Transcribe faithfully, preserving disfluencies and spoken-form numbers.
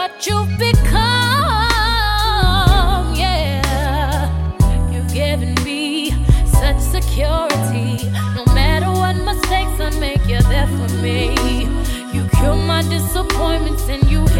what you've become. Yeah, you've given me such security. No matter what mistakes I make, you're there for me. You cure my disappointments and you